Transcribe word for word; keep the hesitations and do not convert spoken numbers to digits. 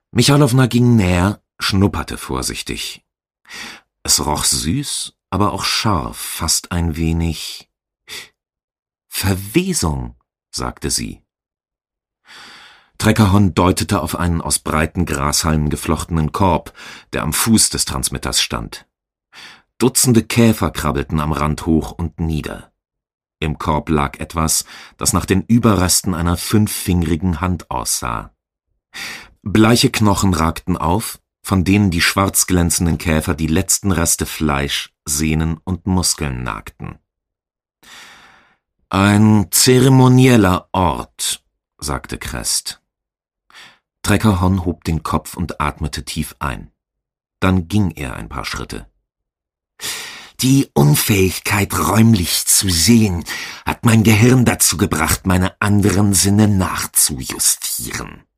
Michalowna ging näher, schnupperte vorsichtig. Es roch süß, aber auch scharf, fast ein wenig Verwesung, sagte sie. Treckerhorn deutete auf einen aus breiten Grashalmen geflochtenen Korb, der am Fuß des Transmitters stand. Dutzende Käfer krabbelten am Rand hoch und nieder. Im Korb lag etwas, das nach den Überresten einer fünffingrigen Hand aussah. Bleiche Knochen ragten auf, von denen die schwarz glänzenden Käfer die letzten Reste Fleisch, Sehnen und Muskeln nagten. »Ein zeremonieller Ort«, sagte Krest. Treckerhorn hob den Kopf und atmete tief ein. Dann ging er ein paar Schritte. »Die Unfähigkeit, räumlich zu sehen, hat mein Gehirn dazu gebracht, meine anderen Sinne nachzujustieren.